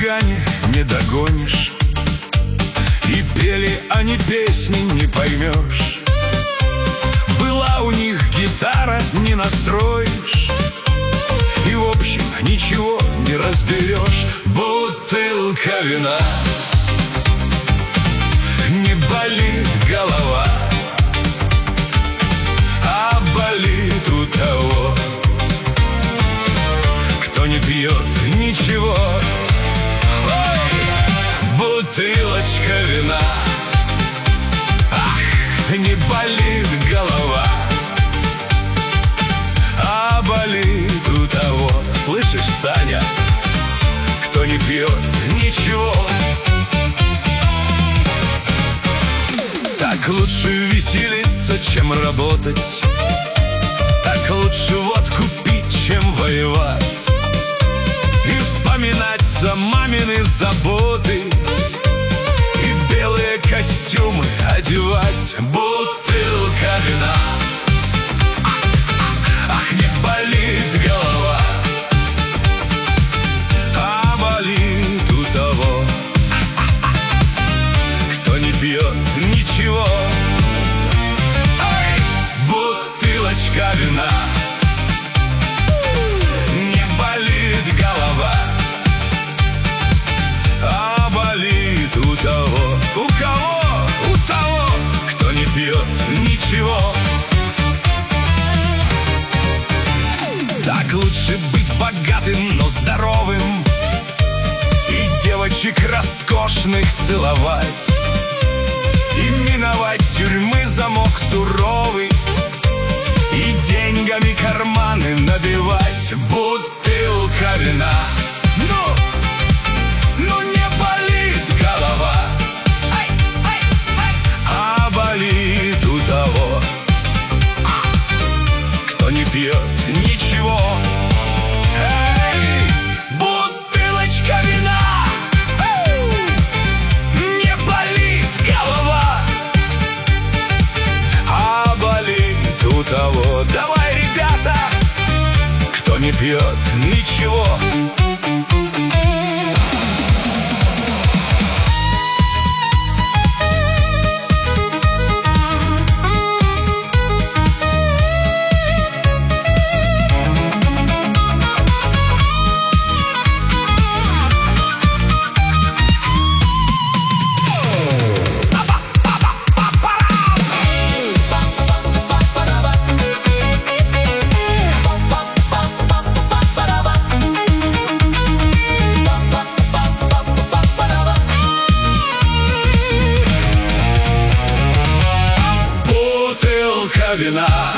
хулигане не догонишь, и пели они песни, не поймешь. Была у них гитара, не настроишь, и в общем ничего не разберешь. Бутылка вина, не болит голова, а болит у того, кто не пьет ничего. Ой, бутылочка вина, ах, не болит голова, а болит у того, слышишь, Саня, кто не пьет ничего. Так лучше веселиться, чем работать, так лучше водку пить, чем воевать, и вспоминать за мамины заботы, и белые костюмы одевать. Бутылка вина, ах, не болит голова, а болит у того, кто не пьет ничего. Ай, бутылочка вина, не болит голова, а болит у того. У кого? У того, кто не пьет ничего. Так лучше быть богатым, но здоровым, и девочек роскошных целовать, и миновать тюрьмы замок суровый, и деньгами карманы набивать. Бутылка вина, ну не болит голова, а болит у того, кто не пьет ничего. Эй, бутылочка вина, не болит голова, а болит у того. Давай, ребята, кто не пьет ничего. Вина,